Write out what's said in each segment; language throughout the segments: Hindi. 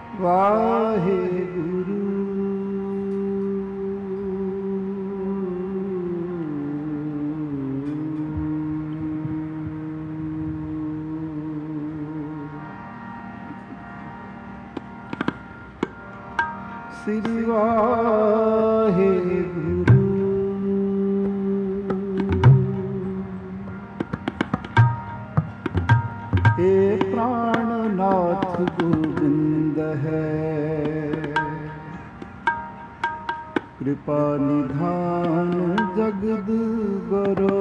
ਵਾਹਿਗੁਰੂ। ਸ੍ਰੀ ਵਾਹਿਗੁਰੂ। ਏ ਪ੍ਰਾਣਨਾਥ ਗੋਬਿੰਦ ਹੈ, ਕਿਰਪਾ ਨਿਧਾਨ ਜਗਦ ਗੁਰੂ।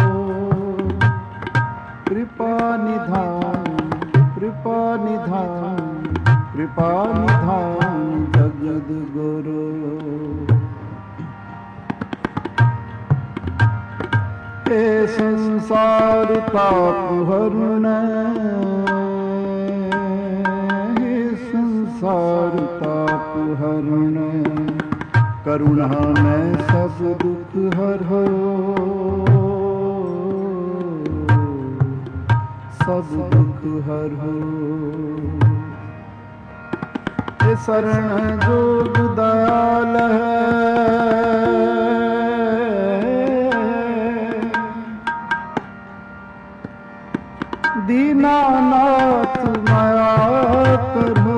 ਕਿਰਪਾ ਨਿਧਾਨ, ਕਿਰਪਾ ਨਿਧਾਨ, ਕਿਰਪਾ ਨਿਧਾਨ ਜਗਦ ਗੁਰੂ। ਏ ਸੰਸਾਰ ਤਾਪ ਹਰਣੈ, ਏ ਸੰਸਾਰ ਤਾਪ ਹਰਣੈ, ਕਰੁਣਾ ਮੈਂ ਸਭ ਦੁਖ ਹਰੋ। ਸਭ ਦੁਖ ਹਰੋ। ਏ ਸਰਣ ਜੋਗ ਦਇਆਲ ਹੈ, दीनानाथ माया करो।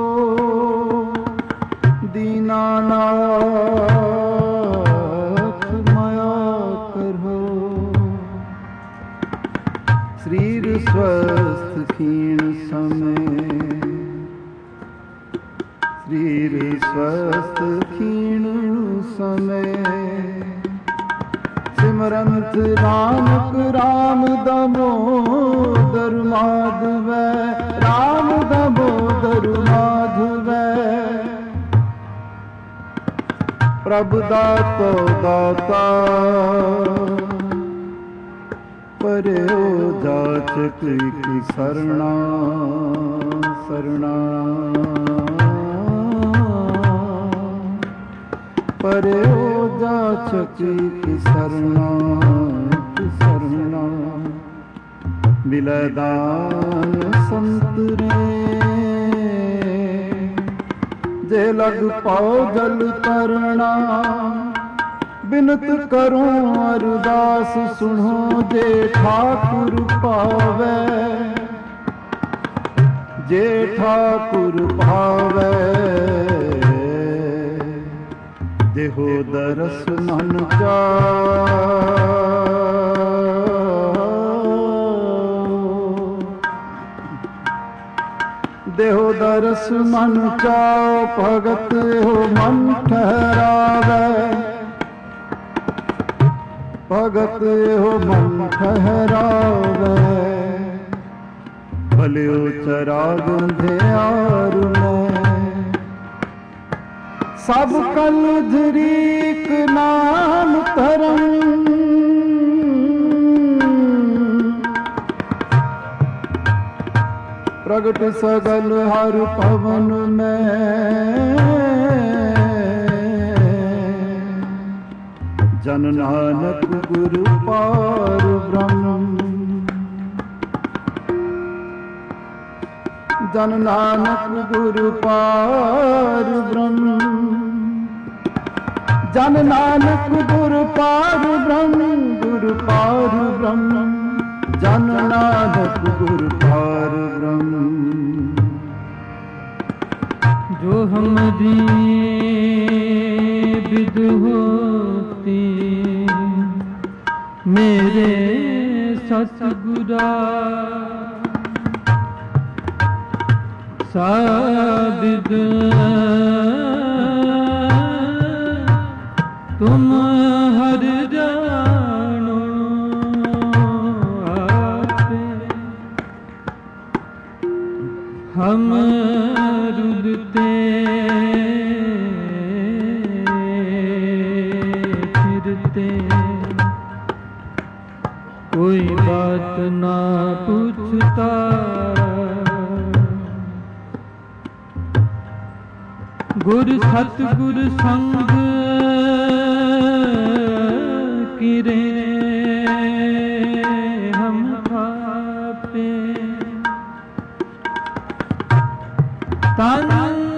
दीनानाथ माया करो। शरीर स्वस्थ क्षीण समय, शरीर स्वस्थ क्षीण समय, सिमरंत नानक राम दामोदर माधवै, राम दामोदर माधवै। प्रभु दातो दाता, पर्यो जाचक की सरना सरना। पर्यो जाचक की सरना सरना। बिलदान संत रे, जे लग पाओ जल तरना। बिनत करूं अरदास सुनो, जे ठाकुर पावै, जे ठाकुर पावै। देहो दरस मन देहो दरस मन चाओ, भगत हो मन ठहरावै। भगत हो मन ठहरावै। भलियो चराग ध्यार में, सब कल धरीक नाम धरम। प्रगट सगल हर पवन में, जन नानक गुरु पार ब्रह्म। जन नानक गुरु पार ब्रह्म। जन नानक गुरु पार ब्रह्म, गुरु पार ब्रह्म। जन नानक गुरु पार ब्रह्म। जो हमारी विद होती, मेरे सतगुरा साबिद तुम हर जानो आपे। हम रुदते फिरते, कोई बात ना पूछता। गुर सतगुर संग किरे हम आपे। तन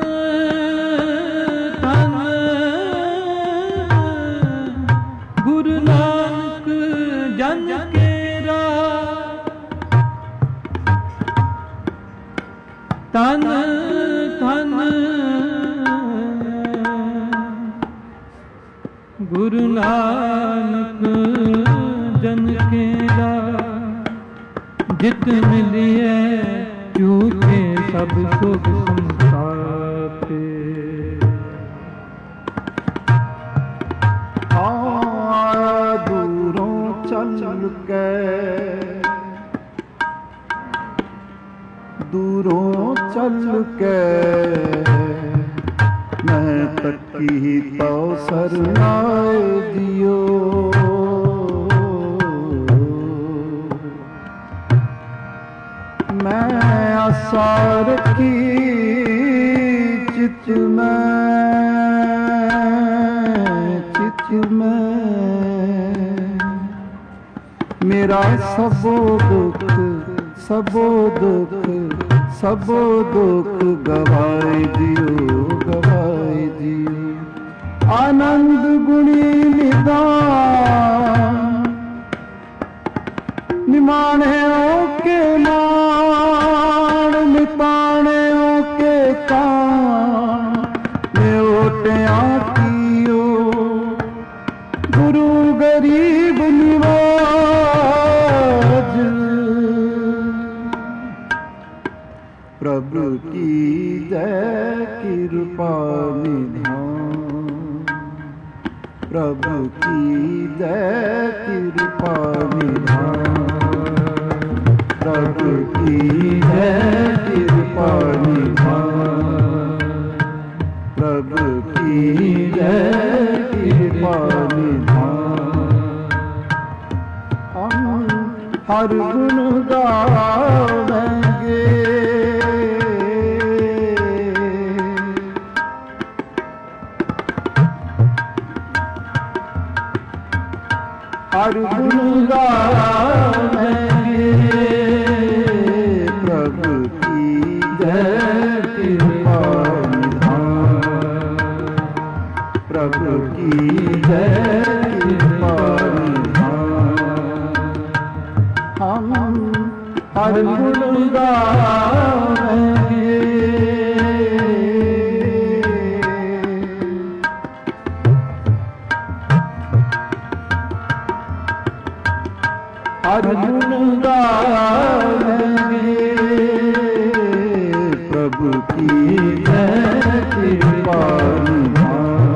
तन धन गुरु नानक जन केरा, जित मिलिए झूठे सब सुख संतापे। आया दूरों चल के, दूरों चल के मैं तकी तो सरनाए दियो। मैं आशा रखी चित में, मेरा सबो दुख सबो दुख गवाए दियो, गवाए दियो। आनंद गुणी निदान निमाणे के मान, निपाणे के कान में ओटिया कियो। गुरु गरीब निवाज प्रभु की जय कृपा निधान, प्रभु की जय कृपा निधान, प्रभु की जय कृपा निधान, प्रभु की जय कृपा निधान। हम हर गुण गावेंगे, हर गुण गावेंगे। प्रभु की जय कृपा निधान, प्रभु की जय कृपा निधान। हम हर गुण गावेंगे, हर गुण गावेंगे। प्रभु की जय कृपा निधान,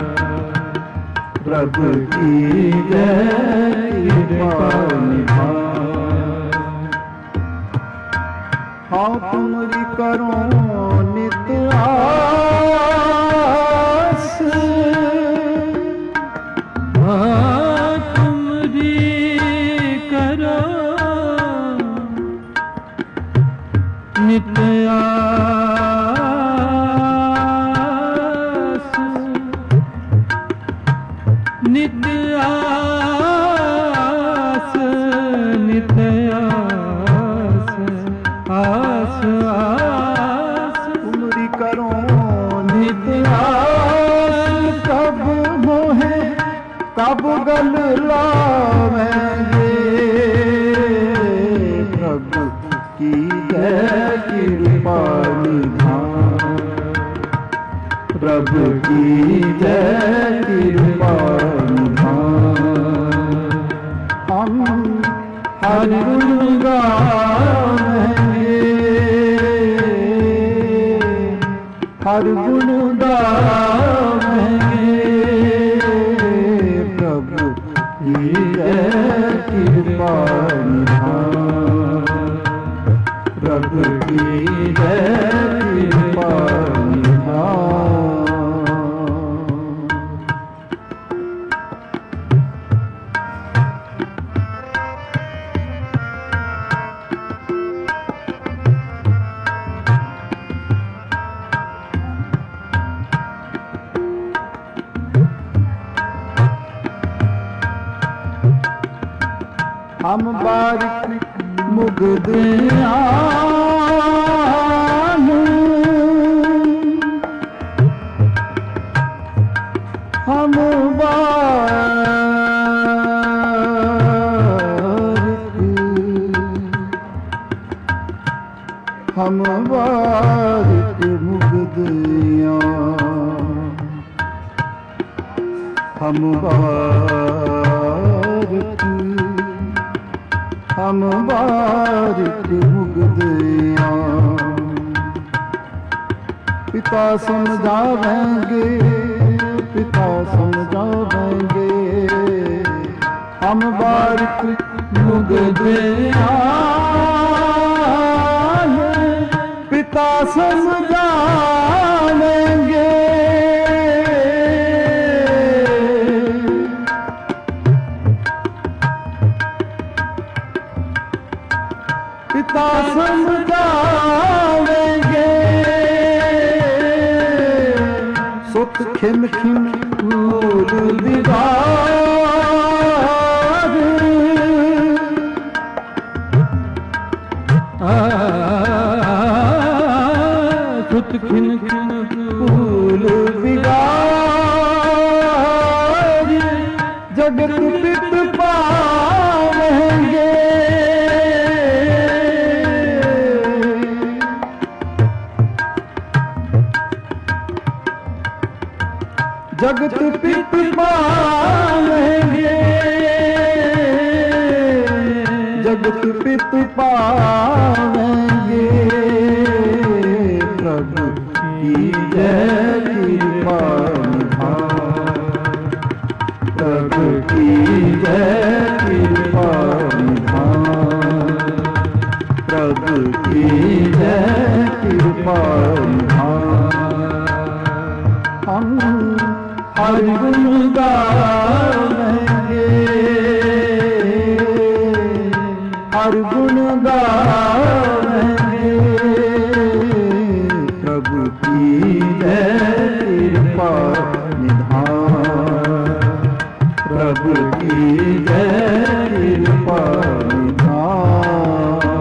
प्रभु की जय कृपा निधान। हाँ तुमरी करो नित आस, हाँ तुमरी करो नित आस, नित आस, नित आस, आस आस। तुमरी करो नित आस, कब मोहे कब गल लावेंगे। प्रभु की जय कृपा निधान, प्रभु की जय कृपा निधान। हम हर गुण गावेंगे, हर गुण गावेंगे। प्रभु की जय कृपा निधान, प्रभु की जय कृपा निधान। हम बारिक मुग्ध आन, हम बारिक, हम बारिक बारिक मुगदियाँ हम बारिक मुगदियाँ पिता समझावेंगे पिता समझावेंगे हम बारिक मुगदियाँ पिता समझावेंगे पिता समझावेंगे सुत खिन खिन फूल विवाद सुत खिन खिन फूल विवाद जगत पित पावेंगे जगत पित पावेंगे जगत पित पावेंगे प्रभु की जय कृपा निधान प्रभु की जय कृपा निधान प्रभु की जय कृपा निधान हम हर गुण गावेंगे हर गुण गावेंगे प्रभु की जय कृपा निधान प्रभु की जय कृपा निधान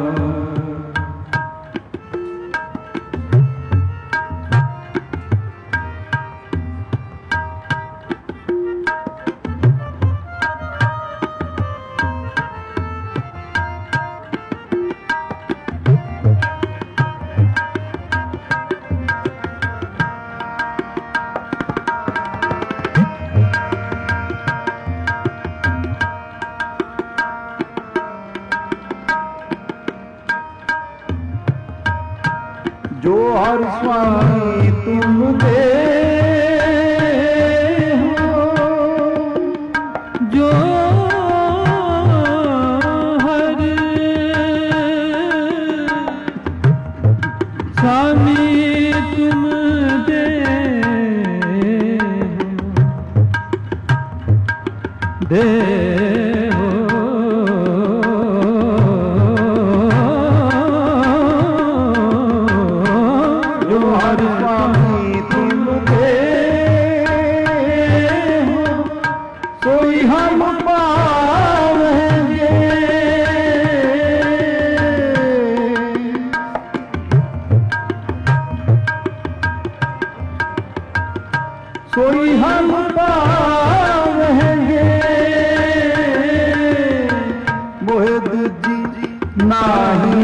जो हर स्वामी तुम दे हो जो हर स्वामी तुम दे हो हम पावेंगे सोई हम पावेंगे मोहित जी नाही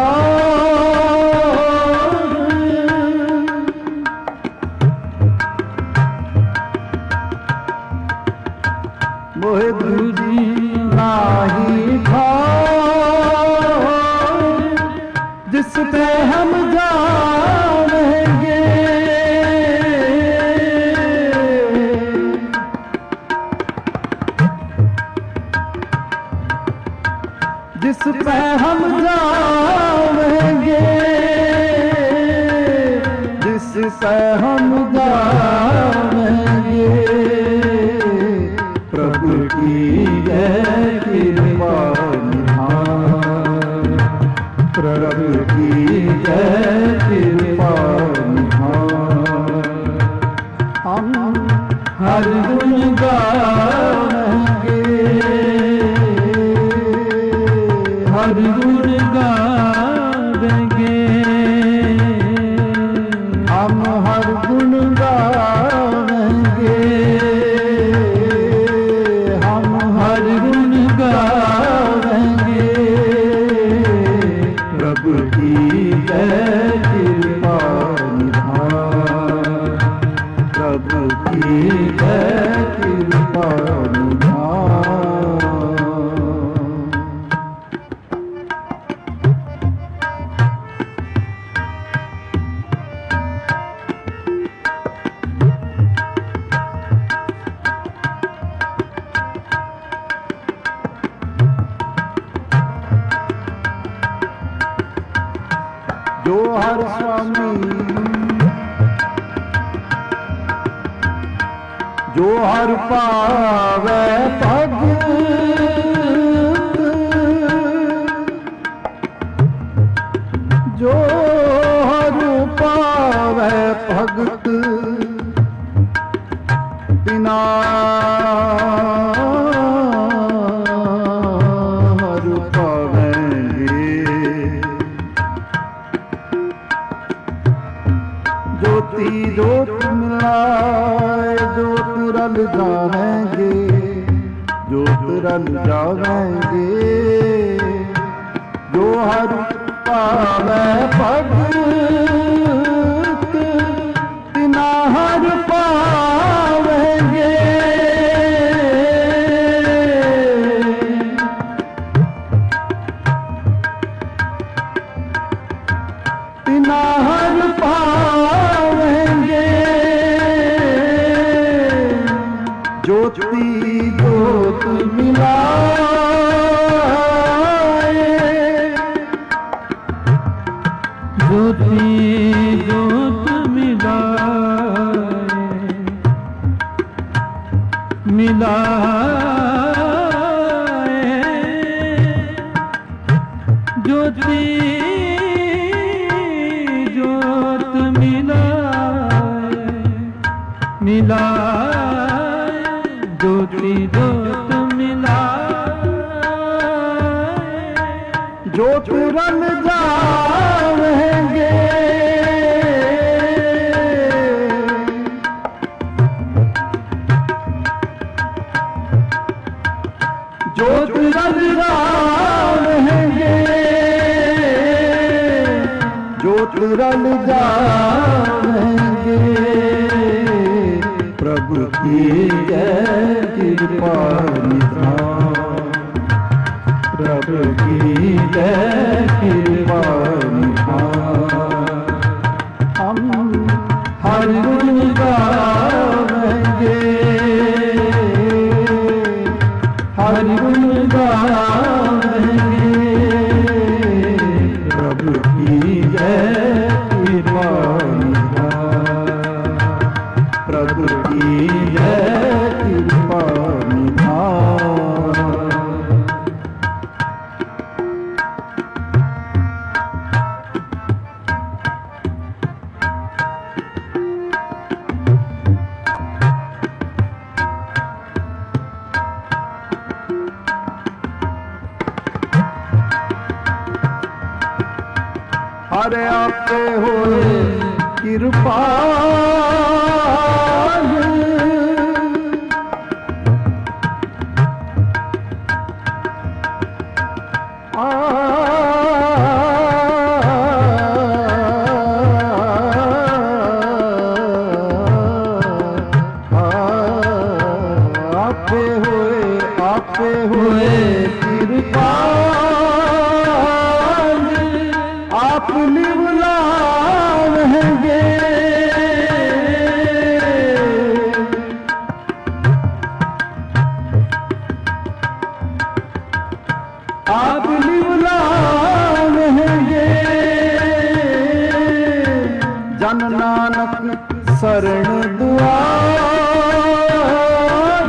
मोहे दूजी नाही भाव जिस पे हम जानेंगे जिस पे हम जानेंगे जिस पे हम जानेंगे प्रभु की जय कृपा निधान प्रभु की जय कृपा निधान हम हर गुण गाएंगे हर गुण गाएंगे हम हर गुण की जय कृपा निधान। जो हर स्वामी जो हर पावे भगत, जो हर पावे भगत बिना हर पावेंगे। ज्योति ज्योत मिलाए ज्योत रल जाएंगे, ज्योत रल जाएंगे। जो हर पावे भगत बिना हर पावेंगे। बिना हर पावेंगे। ज्योति ज्योत मिलाए ज्योति ज्योत मिलाए ज्योति ज्योत मिलाए ज्योति ज्योत मिलाए ज्योत रल जाएंगे। ज्योत रल जाएंगे। ज्योत रल जाएंगे। प्रभु की जय कृपा निधान। प्रभु की जय कृपा निधान। हम हर गुण गावेंगे, हर गुण गावेंगे। प्रभु की जय कृपा निधान। प्रभु की जय कृपा निधान। हरे आपे होए कृपाल, आपे होए कृपाल। आप निवलावेंगे। आप निवलावेंगे। जन नानक शरण दुआर।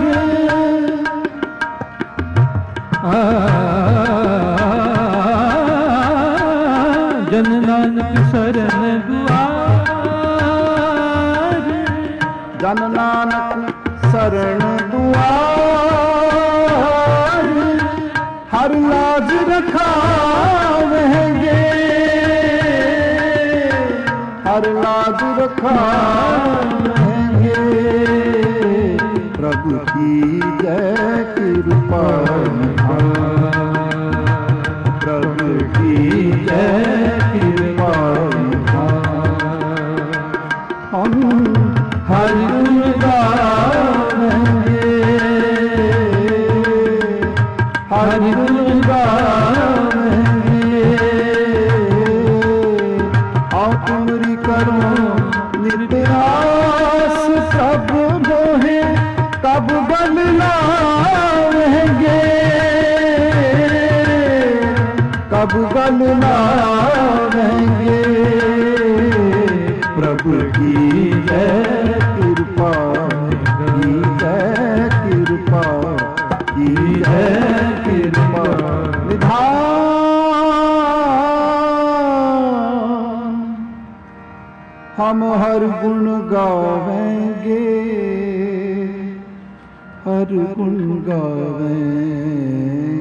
जन नानक शरण दुआर। जन नानक शरण दुआर। हर लाज रखावेंगे। हर लाज रखावेंगे। प्रभु की जय कृपा निधान। प्रभु की जय कृपा निधान। हम हर गुण पूरी करो नित आस, सब मोहे कब बल लावेंगे, कब बल लावेंगे। प्रभु की जय कृपा, की जय कृपा, की जय कृपा निधान। हम हर गुण गावेंगे, हर गुण गावेंगे।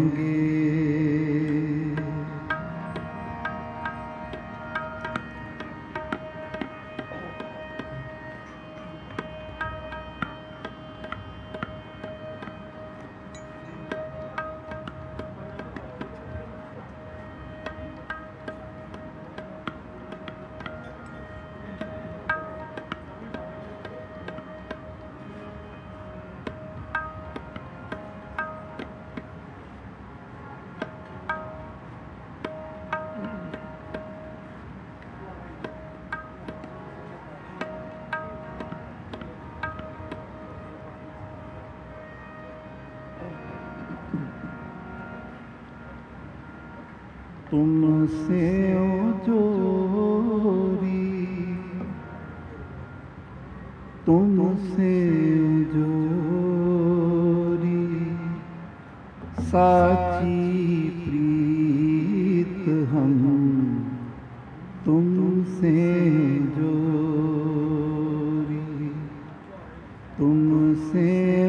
तुमसे जोरी, तुमसे जोरी साची प्रीत हम, तुमसे जोरी, तुमसे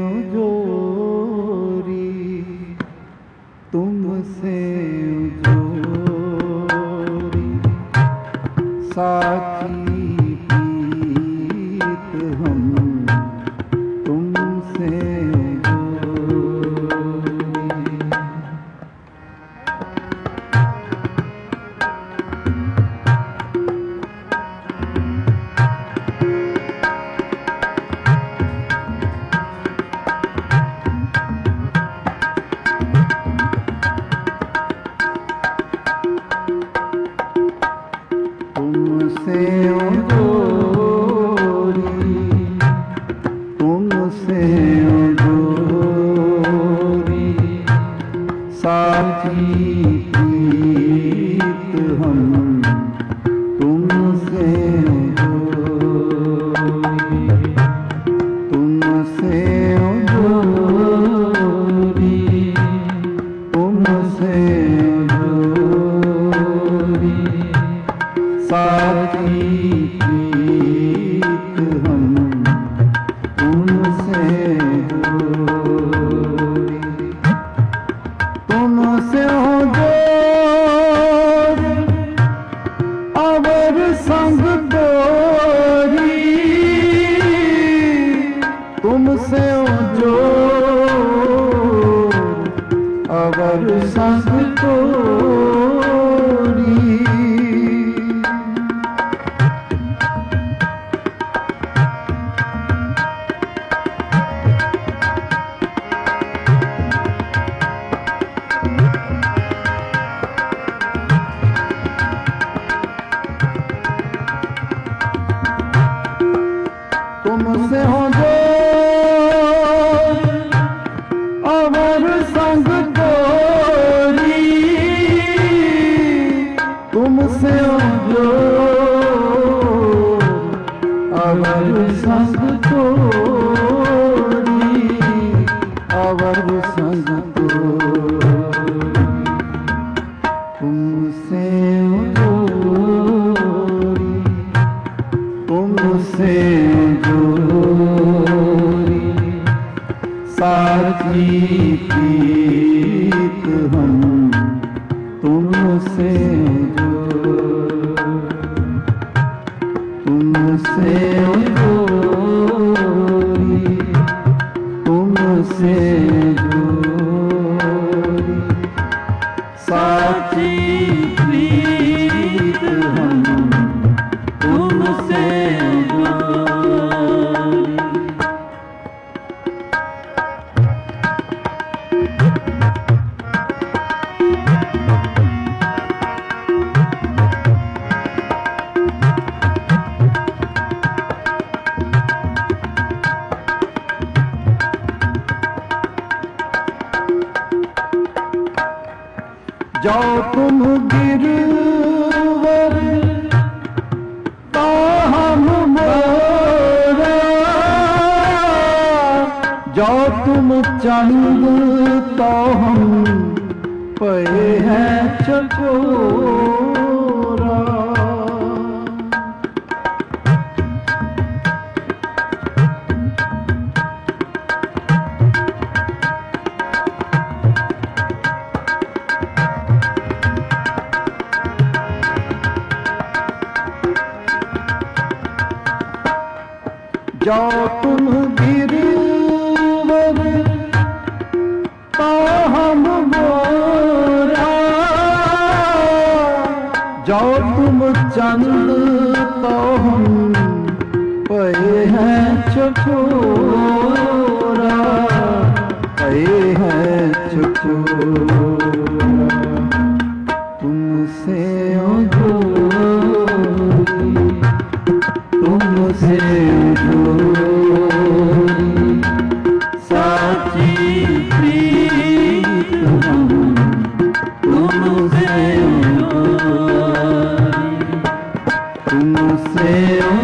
जोरी, तुमसे साची प्रीत हम, तुमसे जो तुम गिरवर तो हम मोरा, जो तुम चंद तो हम पे हैं चकोरा। जो तुम गिरवर तो हम मोरा, जो तुम चंद तो हम पे हैं चकोरा, पे हैं चकोरा। तुमसे तुमसे साची प्रीत हम, तुमसे तुमसे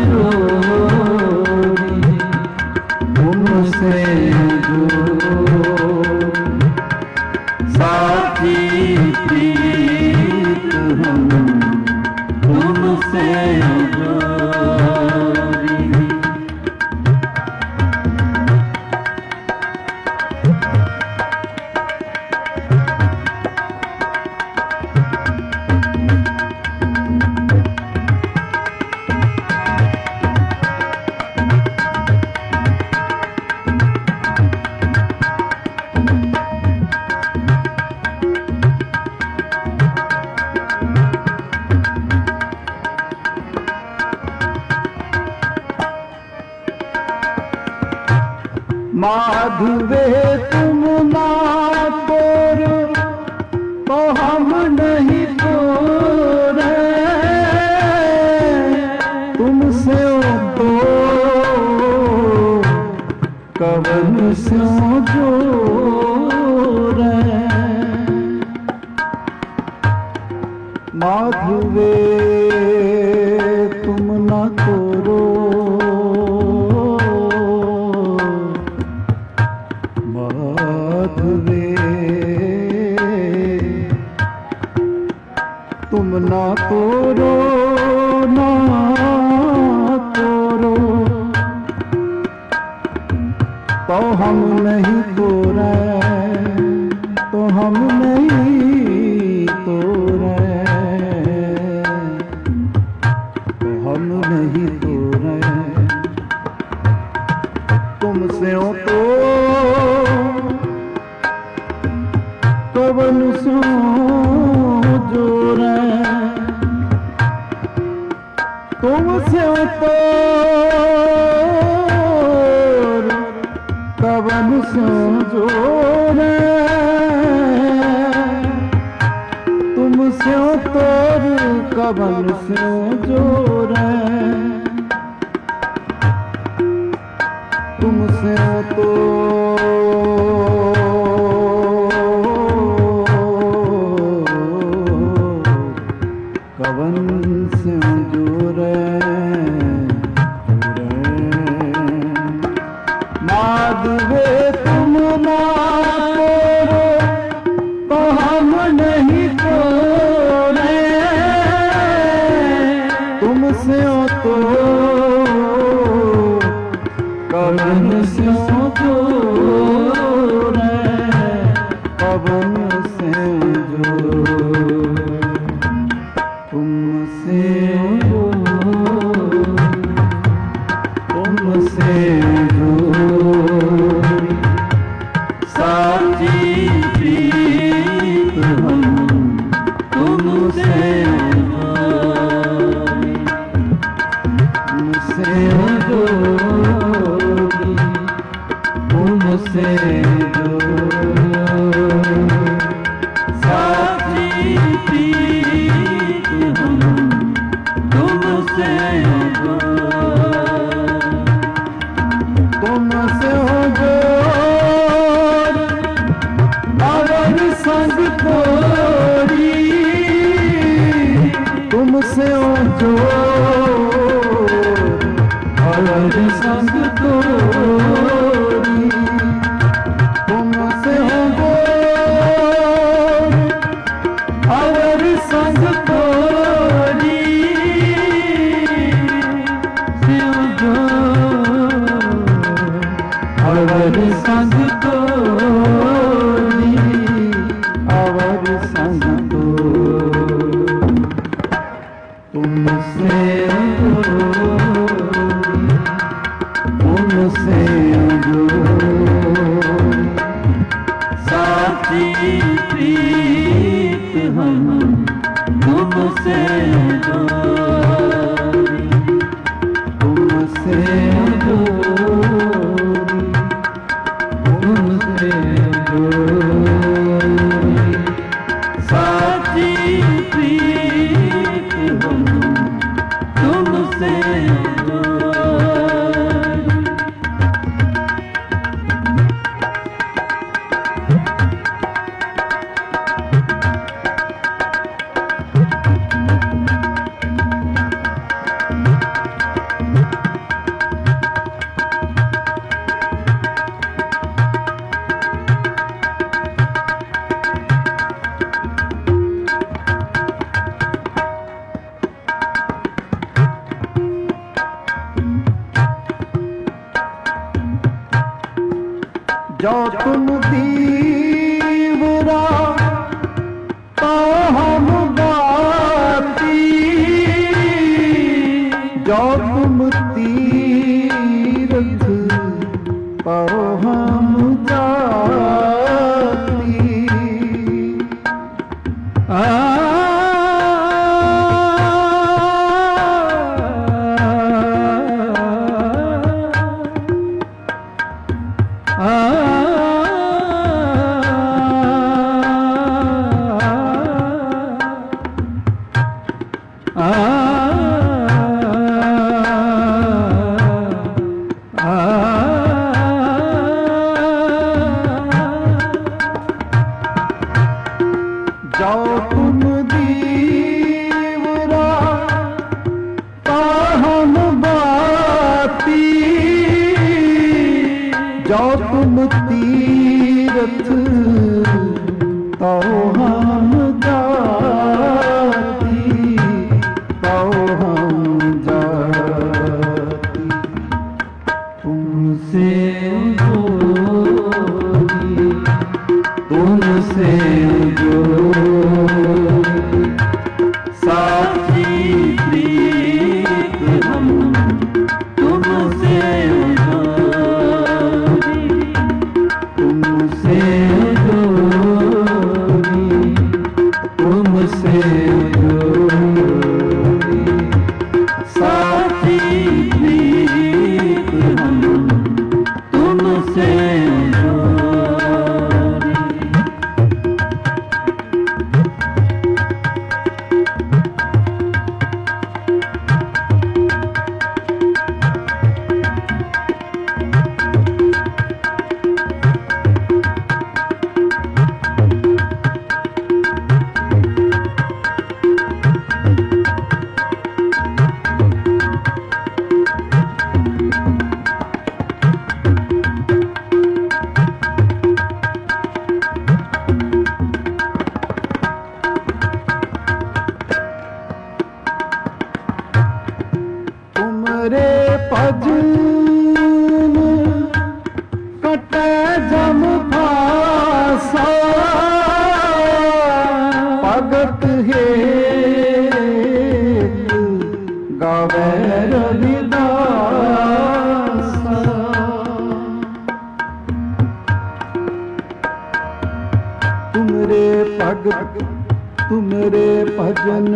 तुमसे साची प्रीत हम, तुमसे माधवे तुम ना तोरो तो हम नहीं तोरे, तुमसे तो कवन से जोरे। माधवे तुम ना तोरो, माधवे तुम ना तोरो, ना तोरो तो हम नहीं तोरे, तो हम नहीं तोरे, तो हम नहीं तोरे। तुमसे तो कवन सो जोरे, तुमसे तो कवन सो जोरे, तुमसे तो कवन सो जोरे। तुमसे तो कवन से जोरे, माधवे तुम ना तोरो तो हम नहीं तोरे, तुमसे तो कवन से जोरे, कवन से जोरे। तुमसे तुमसे जोड़ी साची प्रीत हम, तुमसे तुमसे जोड़ी, तुमसे साची प्रीत हम, तुमसे तुमसे हो जोड़, अगर संग तोरी जो तुम दीवरा तो हम बाती, जो तुम तीरथ तो हम जाती। जो तुम दीवरा तो हम बाती, जो तुम तीरथ तो हम जाती, तो हम जाती। तुमसे जोड़ी, तुमसे जोड़ी, साथी प्रीत हम तुमसे जोड़ी, तुमसे जोड़ी, तुमसे जोड़ी, साथी प्रीत हम तुमसे तुमरे भजन कटे जम फासा, भगत हेत गावे रविदासा। तुमरे भगत तुमरे भजन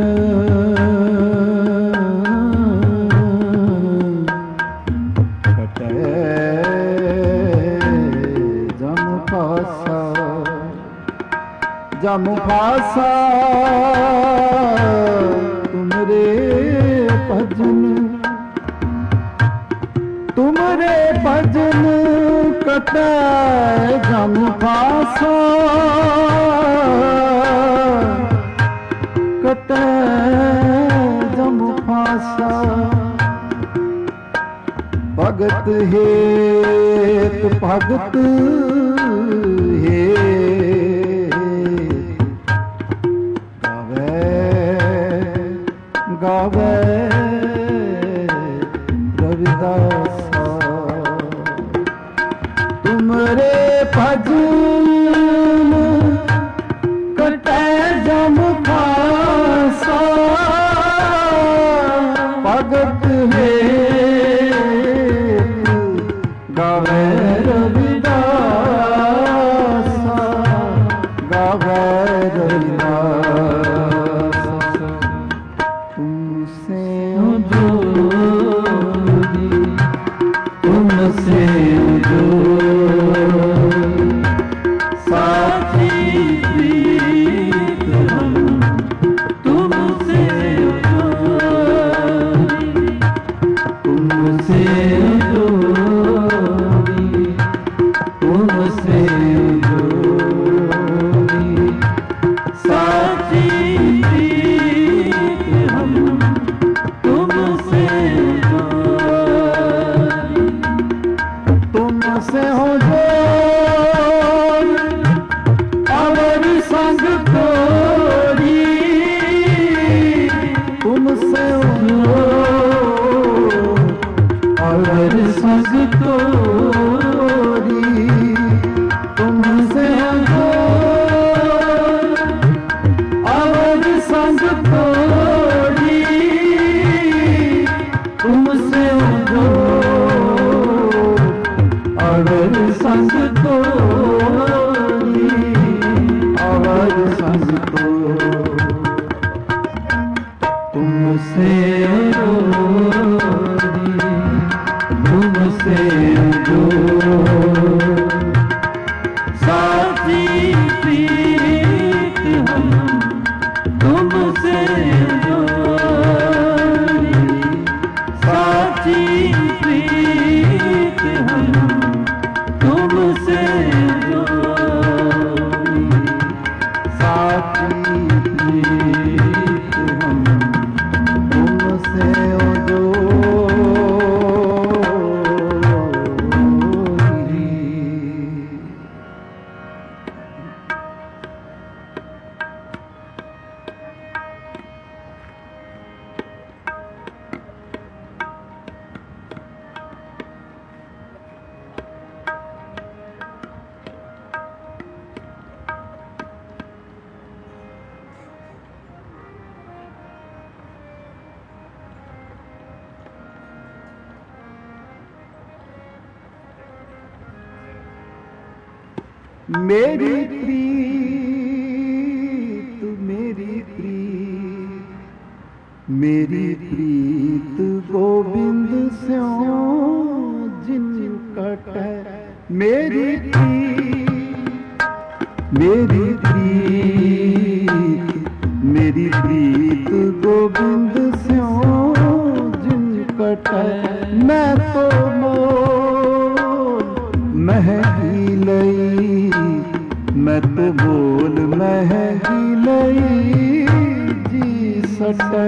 जम फासा, तुमरे भजन कटे जम फासा, कटे जम फासा। भगत हेत भगत गावे रविदासा। तुमरे भजन कटे जम फासा, भगत हेत गावे रविदासा, गावे रविदासा। तुमसे जोड़ी, तुमसे जोड़ी, तुमसे जोड़ी, साची प्रीत हम तुमसे जोड़ी, तुमसे हो जोड़ और संग तोड़ी, तुमसे हो और संग तोड़ी, तुमसे हो और संग तोड़ी, तुमसे हो और संग तोड़ी, और संग तोड़ी, तुमसे तुमसे जो साची प्रीत हम तुमसे जोड़ी, साची प्रीत हम तुमसे जोड़ी, साची प्रीत हम तुमसे मेरी प्रीत, मेरी प्रीत, मेरी प्रीत गोविंद स्यों जिन कट, मेरी प्रीत, मेरी प्रीत, मेरी प्रीत गोविंद स्यों जिन कट, मैं तो मोल महकी लई, मैं तो बोल महकी लई जी सटे,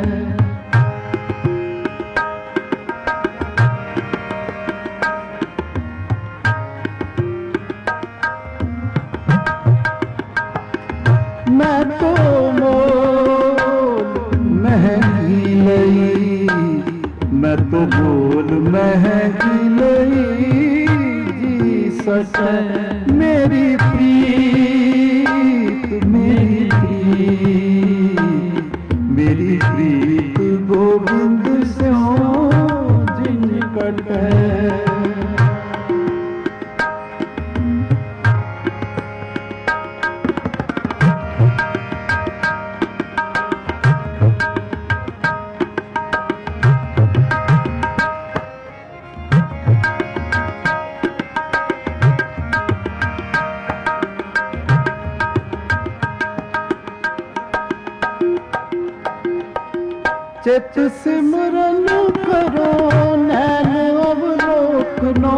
मैं तो बोल महकी लई, मैं तो बोल महकी लई जी सटे, मेरी प्रीत, मेरी प्रीत, मेरी प्रीत गोविंद स्यों जिन कटे, चित सिमरन करो नैन अवलोकनो,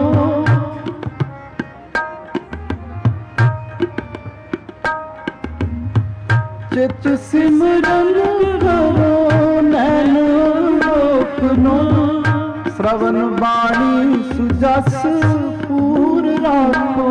चित सिमरन करो नैन अवलोकनो, श्रवण वाणी सुजस पूर राखो,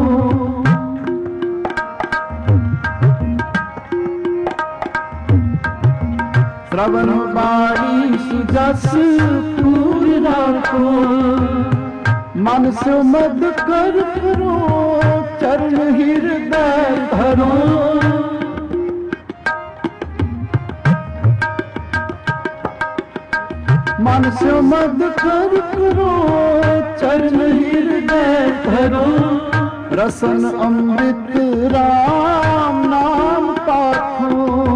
श्रवण वाणी सुजस पूर राखो, मन से मद कर करो चरण हृदय धरो, मन से मद कर करो चरण हृदय धरो, रसन अमृत राम नाम पाखो,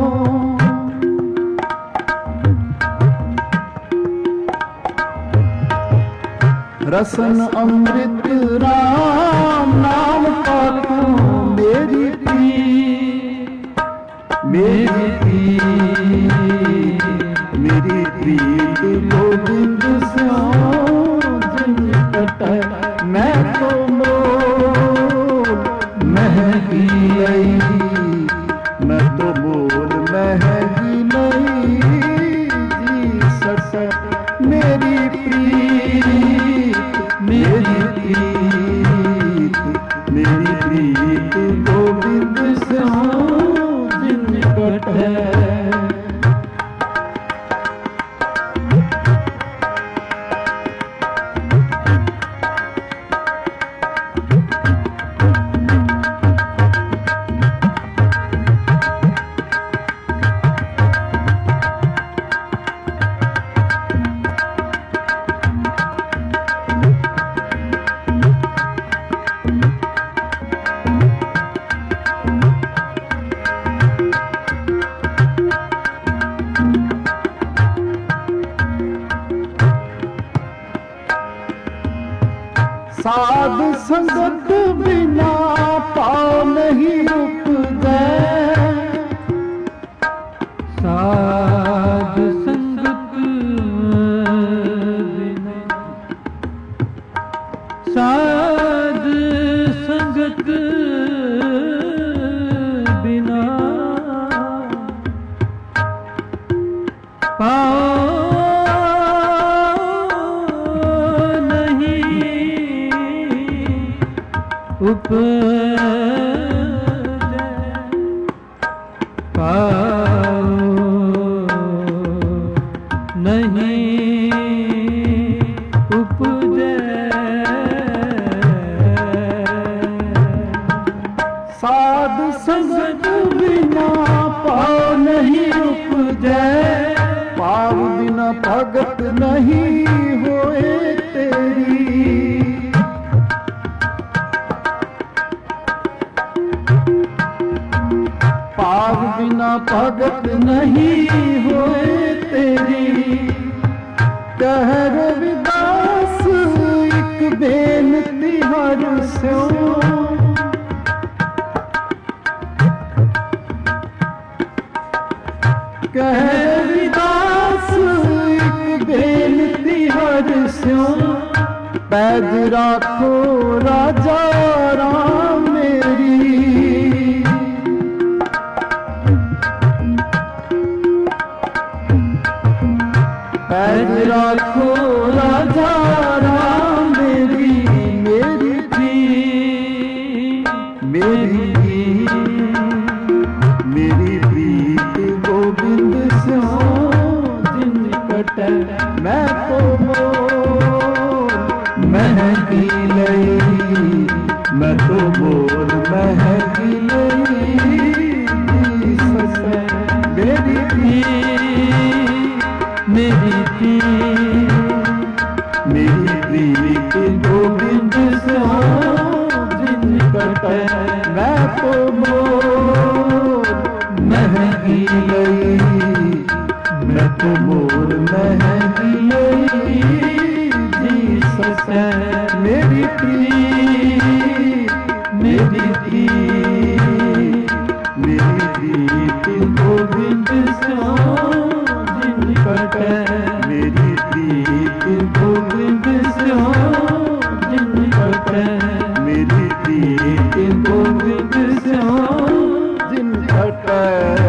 रसन अमृत राम नाम पाखो, मेरी प्रीत, मेरी प्रीत, मेरी प्रीत गोविंद स्यों साध संगत बिना पाओ नहीं उपजै। साध संगत बिना, साध संगत बिना पाओ उपजै। पाओ नहीं उपजै। साध संगत बिना पाओ नहीं उपजै। पाव बिना भगत नहीं होए तेरी। पाव बिना भगत नहीं होए तेरी। कह रविदास एक बेनती हर स्यों। कह रविदास एक बेनती हर स्यों। पैज राखो राजा राम मेरी। पैज राखो राजा राम मेरी। मेरी प्रीत, मेरी मेरी प्रीत गोविंद स्यों जिन कटै। मैं तो बोल महकी लई, मैं तो बोल महकी लई ससै। मेरी प्रीत, मेरी मेरी प्रीत गोविंद स्यों जिन कटै। मैं तो मोर महकी लई, मैं तो मोर महकी लई जी ससै। मेरी प्रीत, मेरी प्रीत, मेरी प्रीत गोविंद स्यों जिन कटै। मेरी प्रीत गोविंद स्यों जिन कटै। मेरी प्रीत गोविंद स्यों जिन कटै।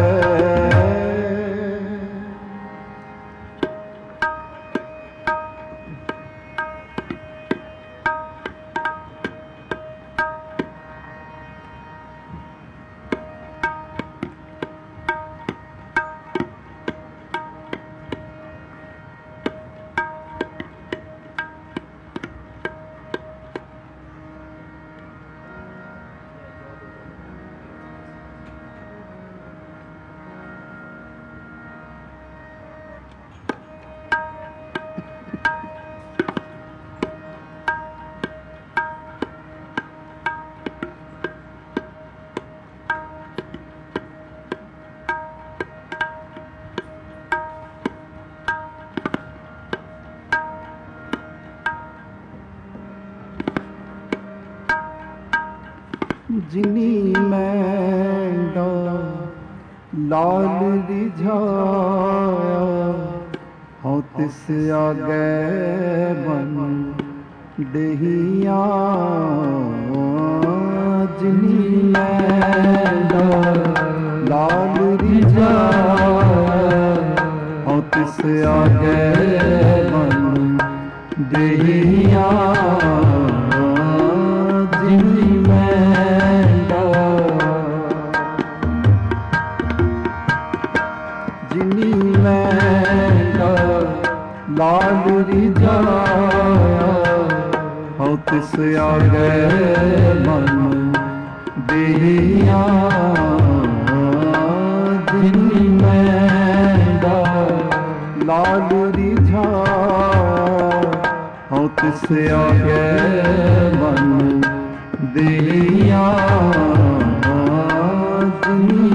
जिनी मैं लाल रिझाया। हाँ तिस आगे बन देहिया। जिनी मैं लाल रिझाया। हाँ तिस आगे बन देहिया। जिनी जिनी मैं लाल रिझाया। हाँ तिस आगे मन देहिया। जिनी मैं लाल रिझाया। हाँ तिस आगे मन देहिया। जिनी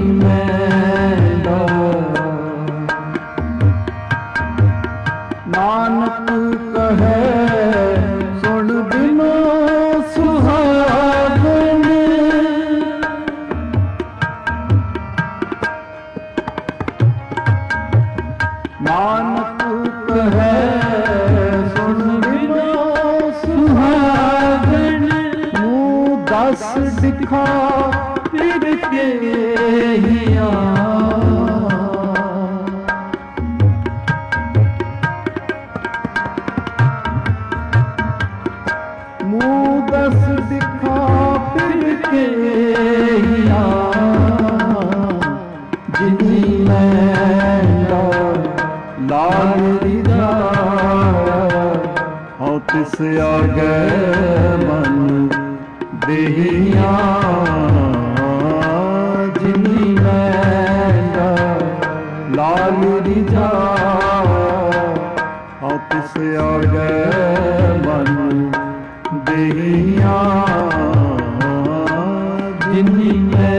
नानक कहे सुन बिनो दस दिखा फिर के हिया मुँह दस दिखा फिर के हिया जिनी मैं लाल रिझा हूँ तिस आगे मन देहिया जिनी मैं लाल रिझा हूँ तिस आगे मन देहिया जिनी मैं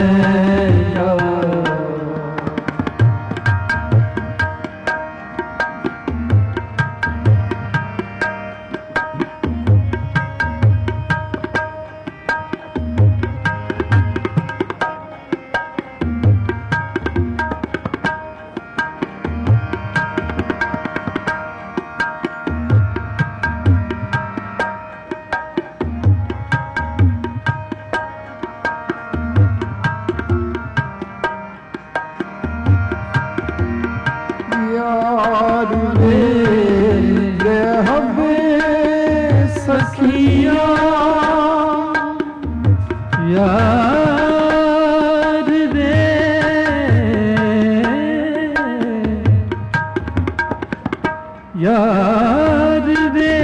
यार रे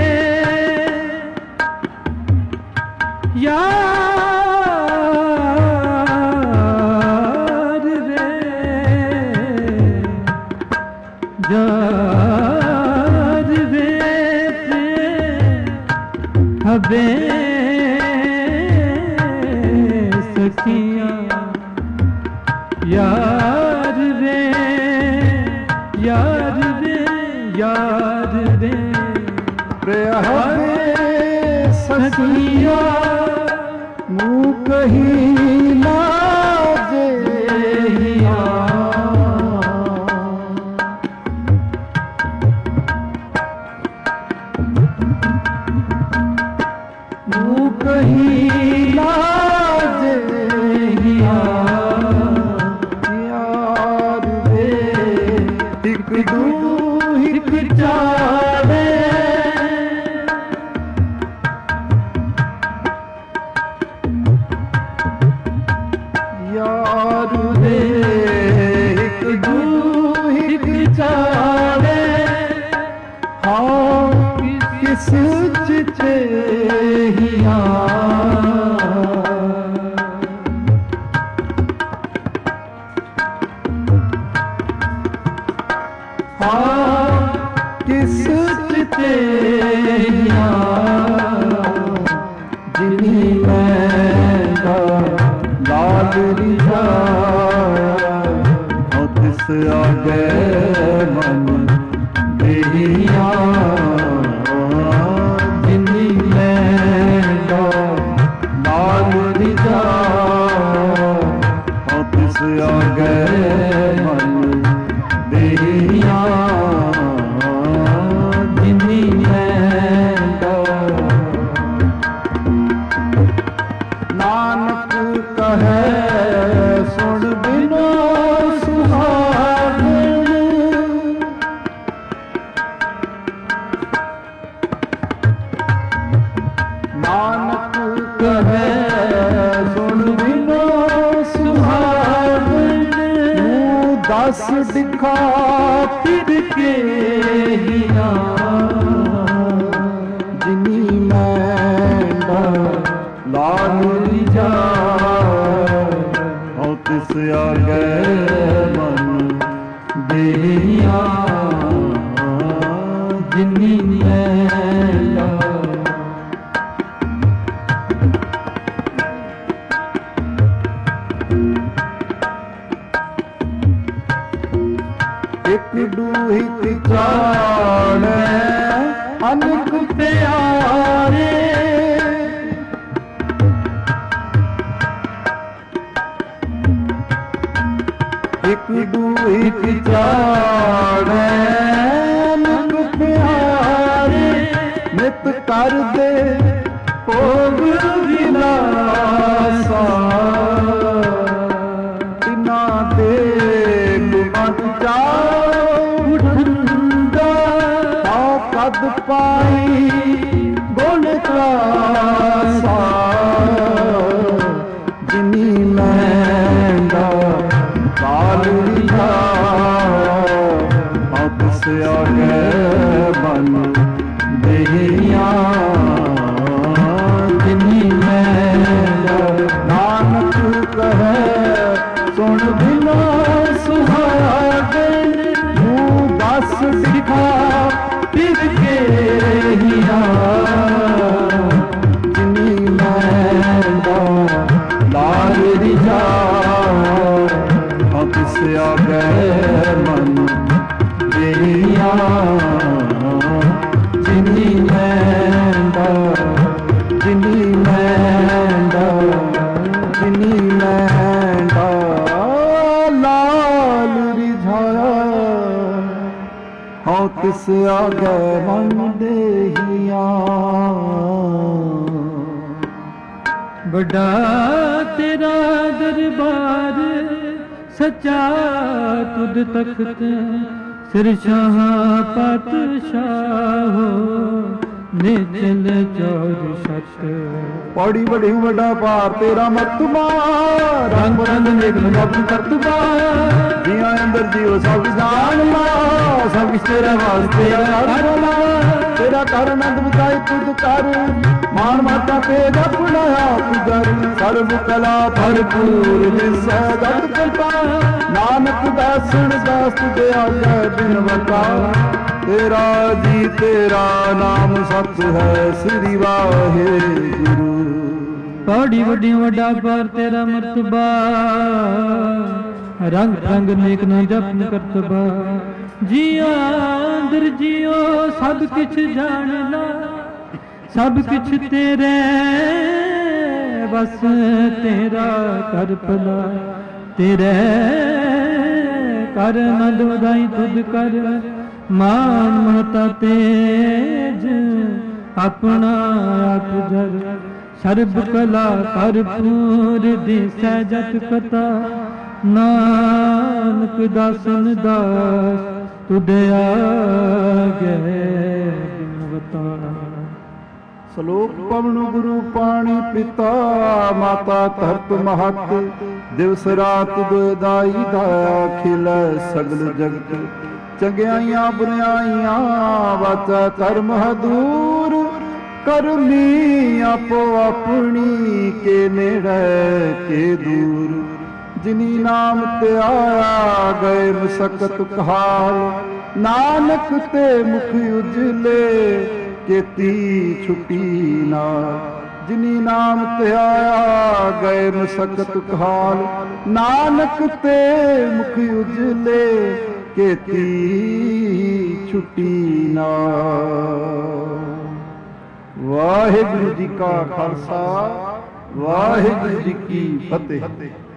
यार रे यार रे हबे सखियां यार रे यार रे यार रे प्यारे सखिया मुँह कही लाजे मुँह कही लाजे यार रे एक दू एक चारे यार रे एक दू एक चारे हाँ किस चिते हिया किस चिते जिनी मैं लाल रिझा हूँ तिस आगे मन देहिया जिनी मैं लाल रिझा हूँ तिस आगे मन देहिया जिनी नानक कहे सुन बिनो सुहागन नानक कहे सुन बिनो सुहागन दस दिखा फिर के हिया जिनी मैं लाल रिझा हूँ तिस आगे मन देहिया जिनी मैं एक दूहित जाने अनक प्यारे एक दूहित जाने अनक प्यारे नित कर दे ਭੋਗ ਵਿਲਾਸਾ ਤਿਨਾ ਦੇ ਮਨ ਚਾਉ ਠੰਡਾ ਤਾ ਕਦ ਪਾਈ ਗੁਣ ਕਾਸਾ ਜਿਨੀ ਮੈਂਡਾ ਕਾਲ ਲਿਖਾ ਆਪਸ ਆਗੇ ਮਨ ਦੇਹੀਆਂ ਜਿਨੀ ਮੈਂਡਾ ਨਾਨਕ ਕਹੈ ਸੁਣ ਬਿਨਾ ਸੁਹਾਗਣ ਮੂੰਹ ਦਸ ਸਿਖਾ ਫਿਰ ਕੇ ਹੀਆਂ ਜਿਨੀ ਮੈਂਡਾ ਲਾਲ ਰਿਝਾ ਆਪਸ ਆਗੇ ਮਨ ਦੇਹੀਆਂ ਜਿਨੀ ਮੈਂਡਾ ਜਿਨੀ ਮੈਂਡਾ ਜਿਨੀ ਮੈਂਡਾ ਲਾਲ ਰਿਝਾਇਆ ਹਉ ਤਿਸ ਆਗੇ ਮਨ ਦੇਹੀਆਂ ਵੱਡਾ ਤੇਰਾ ਦਰਬਾਰ ਸੱਚਾ ਤੁਧ ਤਖਤ ਸਿਰ ਸ਼ਾਹ ਪਾਤਸ਼ਾਹੋ ਨਿਚਲ ਚੌਰ ਸਤ ਪੌੜੀ ਬੜੀ ਵੱਡਾ ਭਾਰ ਤੇਰਾ ਮਰਤਬਾ ਰੰਗ ਰੰਗ ਨਿਗਮ ਜਪ ਕਰਤਬਾ ਜੀਆਂ ਅੰਦਰ ਜੀਉ ਸਭ ਜਾਣ ਲਾ ਸਭ ਕਿਛ ਤੇਰਾ ਵਾਸਤੇ ਕਰ ਲਾ ਤੇਰਾ ਕਰ ਆਨੰਦ ਬਤਾਈ ਤੁਧ ਕਰ ਮਾਨ ਮਾਤਾ ਤੇ ਆਪਣਾ ਆਪ ਦਰ ਸਰਬ ਕਲਾ ਭਰਪੂਰ ਦਿਸੈ ਜਤ ਕਿਰਪਾ ਨਾਨਕ ਦਾਸਣ ਦਾਸ ਤੁਦੇ ਆਗੇ ਬਿਨ ਵਟਾ ਤੇਰਾ ਜੀ ਤੇਰਾ ਨਾਮ ਸਤ ਹੈ ਸ੍ਰੀ ਵਾਹਿਗੁਰੂ ਪੌੜੀ ਵੱਡੀ ਵੱਡਾ ਪਰ ਤੇਰਾ ਮਰਤਬਾ ਰੰਗ ਰੰਗ ਨੇਕ ਨਾ ਜਪਨ ਕਰਤਬਾ ਜੀਆਂ ਅੰਦਰ ਜੀਓ ਸਭ ਕਿਛ ਜਾਣ ਲਾ ਸਭ ਕਿਛ ਤੇਰੇ ਬਸ ਤੇਰਾ ਕਰ ਭਲਾ ਤੇਰੇ ਕਰ ਆਨੰਦ ਵਧਾਈ ਤੁਧ ਕਰ ਮਾਨ ਮਹਤਾ ਤੇਜ ਆਪਣਾ ਆਪ ਜਰ ਸਰਬ ਕਲਾ ਭਰਪੂਰ ਦਿਸੈ ਜਤ ਕਥਾ ਨਾਨਕ ਦਾਸਨ ਦਾਸ ਤੁਧ ਆਗੇ ਬਿਨਵਤਾ ਸ਼ਲੋਕ ਪਵਨ ਗੁਰੂ ਪਾਣੀ ਪਿਤਾ ਮਾਤਾ ਧਰਤ ਮਹਤ ਦਿਵਸ ਰਾਤ ਦੁਇਦਾਈ ਦਾ ਖਿਲੈ ਸਗਲ ਜਗਤ ਚੰਗਿਆਈਆਂ ਬੁਰਿਆਈਆਂ ਵਾਚਾ ਧਰਮ ਹਦੂਰ ਕਰਮੀ ਆਪੋ ਆਪਣੀ ਕੇ ਨੇੜੇ ਕੇ ਦੂਰ ਜਿਨੀ ਨਾਮ ਤੇ ਆਇਆ ਗਏ ਮੁਸਕਤ ਕਹਾਲ ਨਾਨਕ ਤੇ ਮੁਖ ਉਜਲੇ ਕੀਤੀ ਛੁੱਟੀ ਨਾਲ ਜਿਨੀ ਨਾਮ ਤੇ ਆਇਆ ਗਏ ਮੁਸਕਤ ਕਹਾਲ ਨਾਨਕ ਤੇ ਮੁਖ ਉਜਲੇ ਕੀਤੀ ਛੁੱਟੀ ਨਾਲ ਵਾਹਿਗੁਰੂ ਜੀ ਕਾ ਖਾਲਸਾ ਵਾਹਿਗੁਰੂ ਜੀ ਕੀ ਫਤਿਹ।